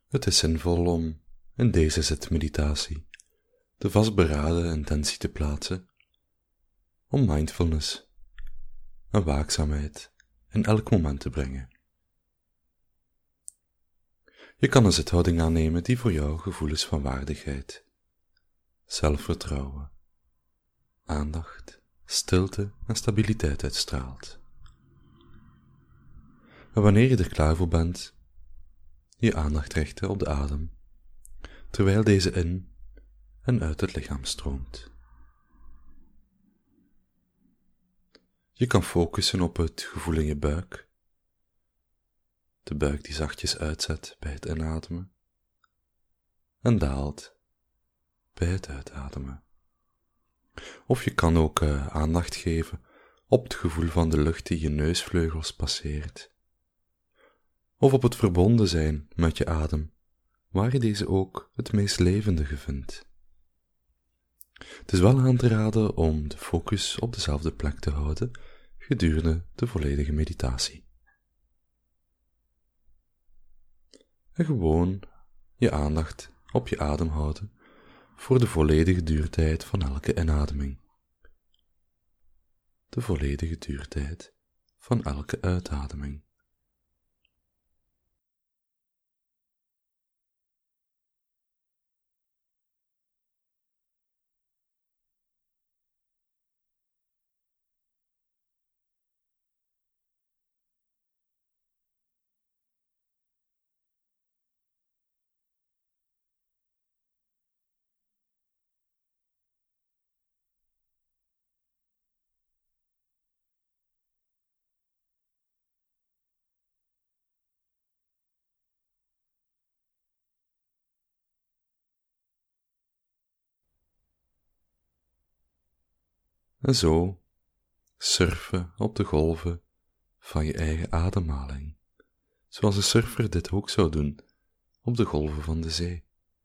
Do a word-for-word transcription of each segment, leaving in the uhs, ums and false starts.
Het is zinvol om in deze zitmeditatie de vastberaden intentie te plaatsen om mindfulness en waakzaamheid in elk moment te brengen. Je kan een zithouding aannemen die voor jou gevoelens van waardigheid, zelfvertrouwen, aandacht, stilte en stabiliteit uitstraalt. En wanneer je er klaar voor bent, je aandacht richten op de adem, terwijl deze in en uit het lichaam stroomt. Je kan focussen op het gevoel in je buik, de buik die zachtjes uitzet bij het inademen en daalt bij het uitademen. Of je kan ook uh, aandacht geven op het gevoel van de lucht die je neusvleugels passeert, of op het verbonden zijn met je adem, waar je deze ook het meest levendige vindt. Het is wel aan te raden om de focus op dezelfde plek te houden gedurende de volledige meditatie. En gewoon je aandacht op je adem houden voor de volledige duurtijd van elke inademing. De volledige duurtijd van elke uitademing. En zo surfen op de golven van je eigen ademhaling, zoals een surfer dit ook zou doen op de golven van de zee.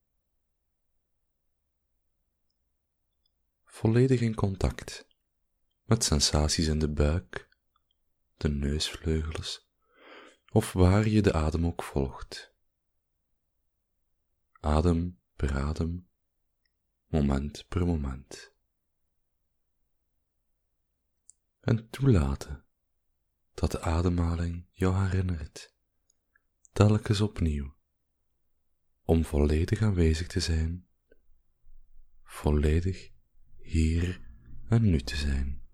Volledig in contact met sensaties in de buik, de neusvleugels, of waar je de adem ook volgt. Adem per adem, moment per moment. En toelaten dat de ademhaling jou herinnert, telkens opnieuw, om volledig aanwezig te zijn, volledig hier en nu te zijn.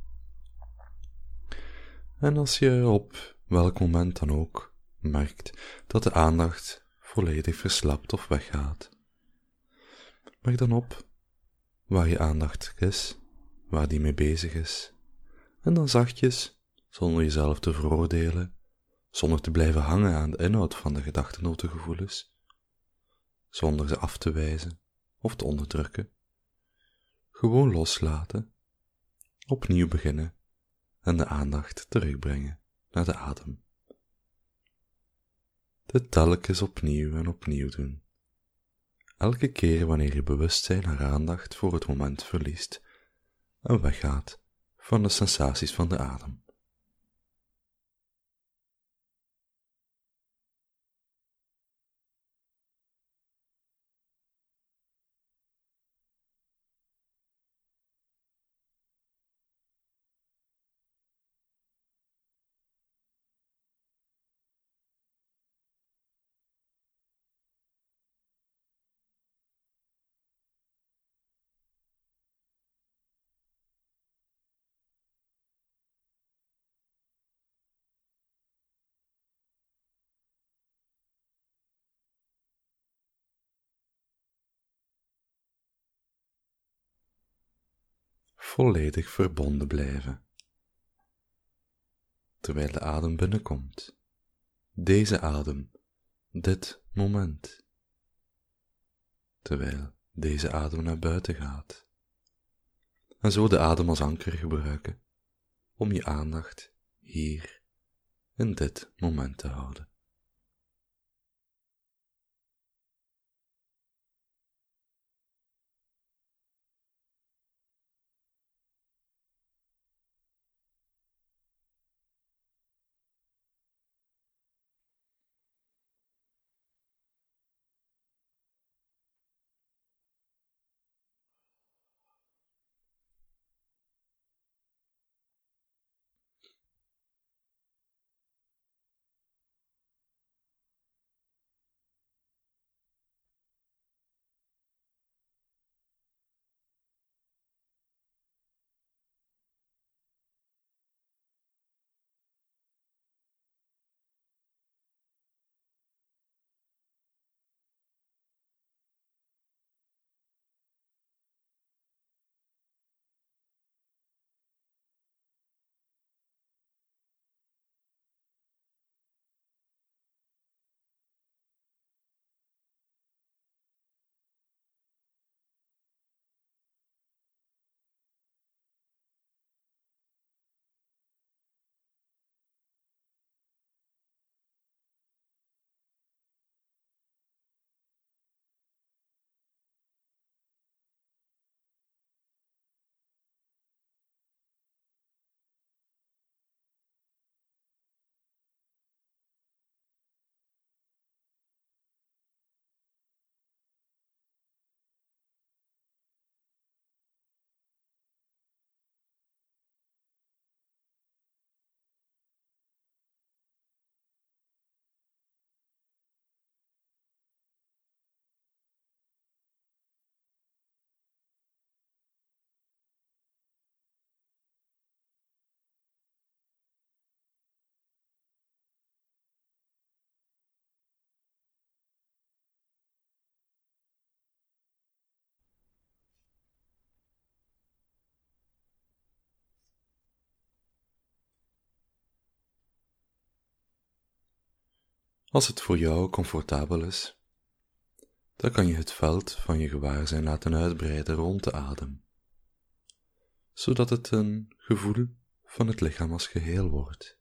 En als je op welk moment dan ook merkt dat de aandacht volledig verslapt of weggaat, merk dan op waar je aandacht is, waar die mee bezig is, en dan zachtjes, zonder jezelf te veroordelen, zonder te blijven hangen aan de inhoud van de gedachten of de gevoelens, zonder ze af te wijzen of te onderdrukken, gewoon loslaten, opnieuw beginnen en de aandacht terugbrengen naar de adem. Dit telkens opnieuw en opnieuw doen. Elke keer wanneer je bewustzijn haar aandacht voor het moment verliest en weggaat van de sensaties van de adem. Volledig verbonden blijven, terwijl de adem binnenkomt. Deze adem, dit moment, terwijl deze adem naar buiten gaat. En zo de adem als anker gebruiken om je aandacht hier in dit moment te houden. Als het voor jou comfortabel is, dan kan je het veld van je gewaarzijn laten uitbreiden rond de adem, zodat het een gevoel van het lichaam als geheel wordt.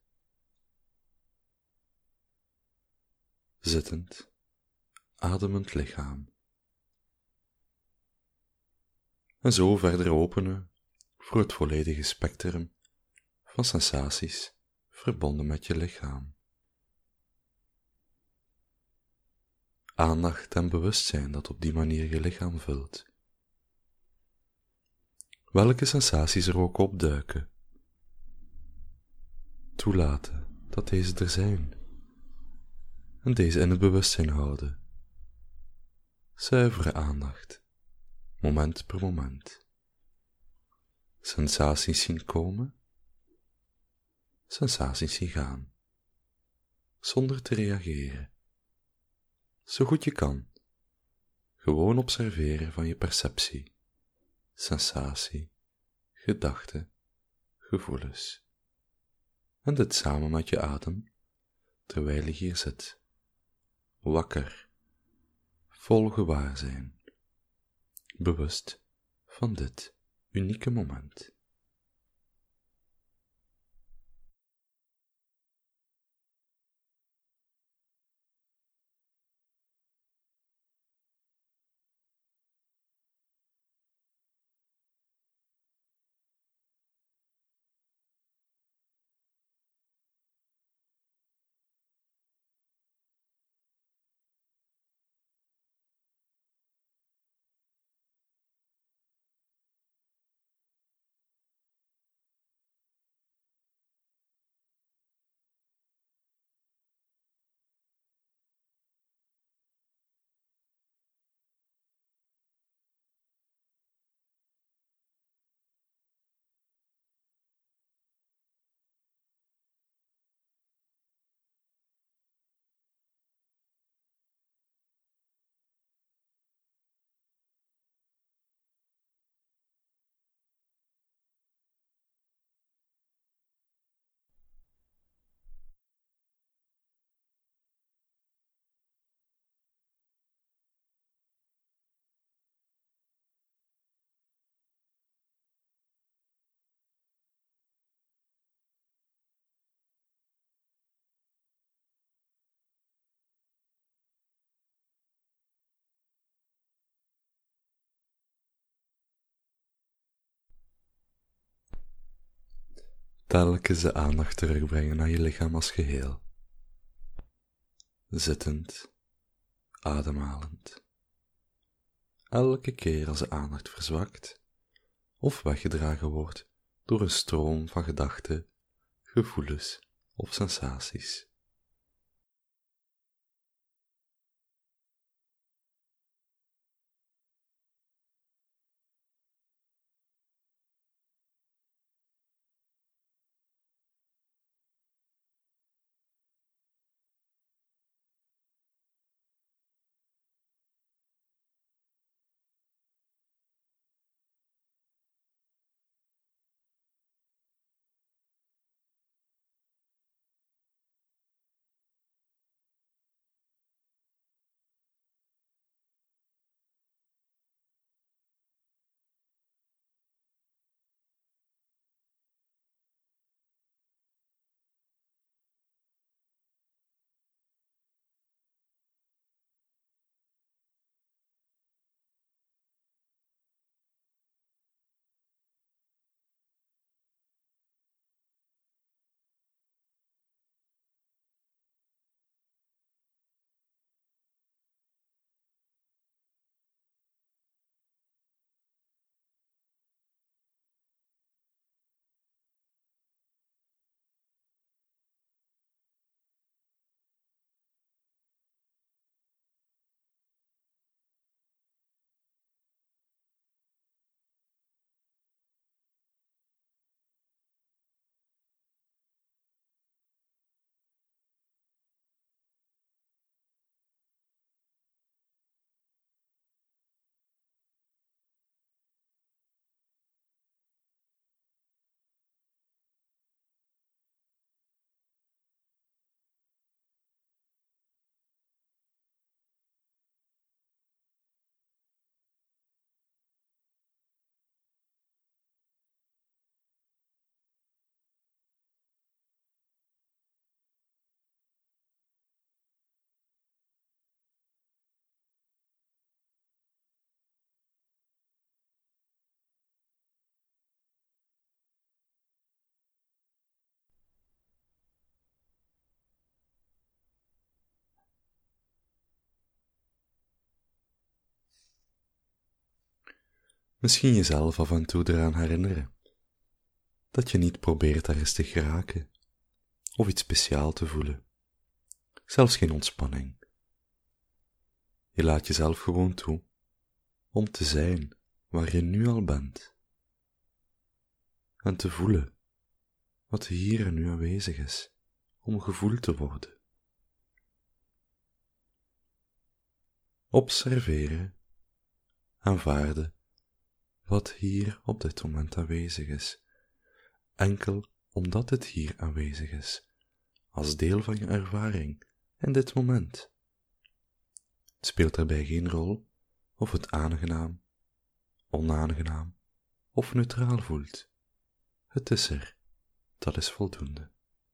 Zittend, ademend lichaam. En zo verder openen voor het volledige spectrum van sensaties verbonden met je lichaam. Aandacht en bewustzijn dat op die manier je lichaam vult. Welke sensaties er ook opduiken. Toelaten dat deze er zijn. En deze in het bewustzijn houden. Zuivere aandacht, moment per moment. Sensaties zien komen, sensaties zien gaan, zonder te reageren. Zo goed je kan, gewoon observeren van je perceptie, sensatie, gedachte, gevoelens. En dit samen met je adem, terwijl je hier zit, wakker, vol gewaarzijn, bewust van dit unieke moment. Telkens de aandacht terugbrengen naar je lichaam als geheel. Zittend, ademhalend. Elke keer als de aandacht verzwakt of weggedragen wordt door een stroom van gedachten, gevoelens of sensaties. Misschien jezelf af en toe eraan herinneren dat je niet probeert daar eens te geraken of iets speciaal te voelen. Zelfs geen ontspanning. Je laat jezelf gewoon toe om te zijn waar je nu al bent en te voelen wat hier en nu aanwezig is om gevoeld te worden. Observeren, aanvaarden wat hier op dit moment aanwezig is, enkel omdat het hier aanwezig is, als deel van je ervaring in dit moment. Het speelt daarbij geen rol of het aangenaam, onaangenaam of neutraal voelt. Het is er, dat is voldoende.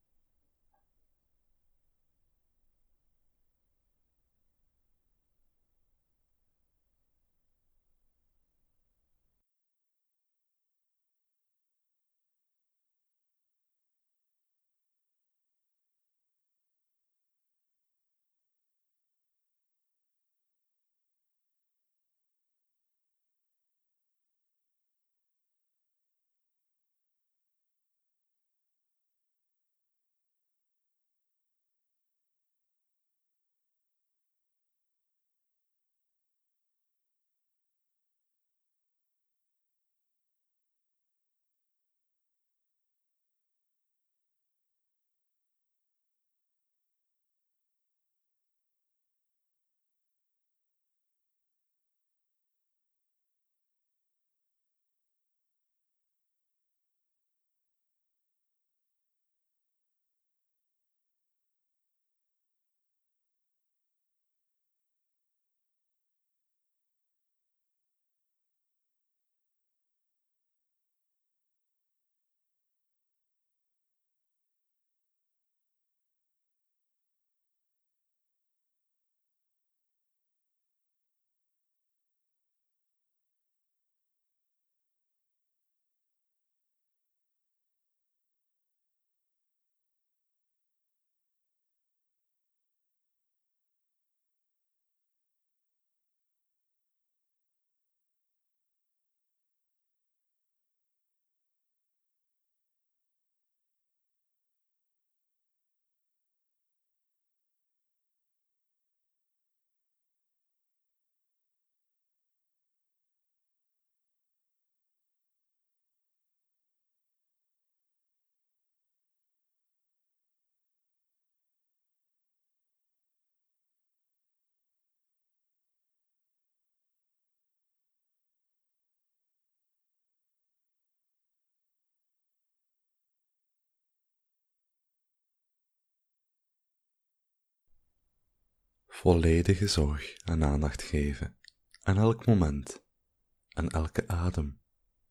Volledige zorg en aandacht geven aan elk moment en elke adem,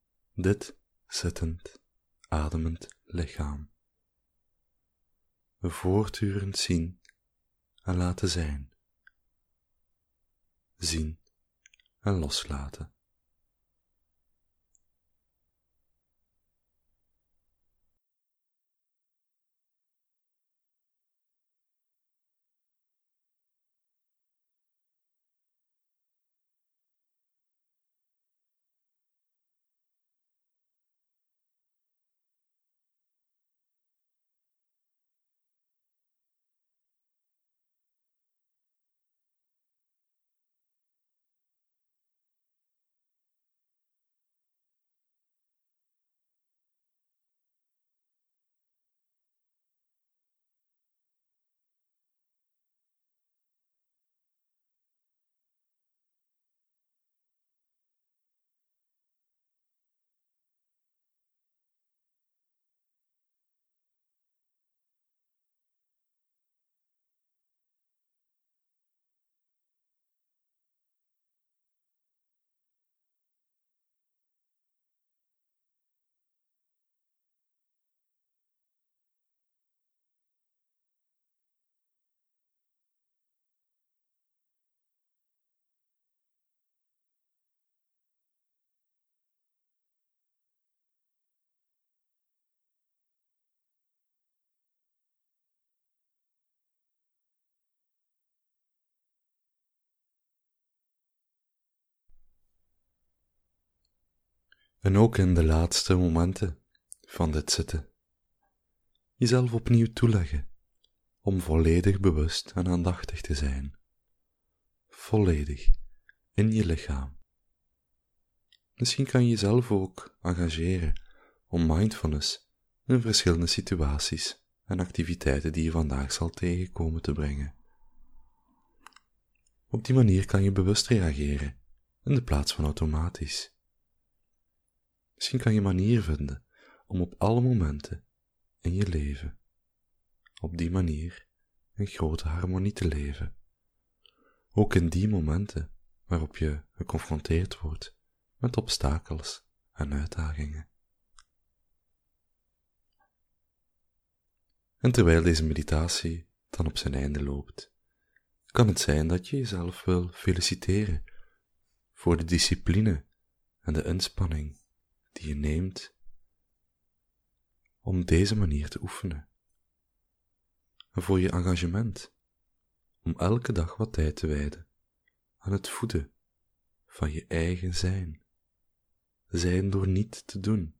dit zittend, ademend lichaam. Voortdurend zien en laten zijn, zien en loslaten. En ook in de laatste momenten van dit zitten, jezelf opnieuw toeleggen om volledig bewust en aandachtig te zijn, volledig in je lichaam. Misschien kan je jezelf ook engageren om mindfulness in verschillende situaties en activiteiten die je vandaag zal tegenkomen te brengen. Op die manier kan je bewust reageren in de plaats van automatisch. Misschien kan je een manier vinden om op alle momenten in je leven op die manier in grote harmonie te leven. Ook in die momenten waarop je geconfronteerd wordt met obstakels en uitdagingen. En terwijl deze meditatie dan op zijn einde loopt, kan het zijn dat je jezelf wil feliciteren voor de discipline en de inspanning die je neemt om deze manier te oefenen. En voor je engagement om elke dag wat tijd te wijden aan het voeden van je eigen zijn. Zijn door niet te doen.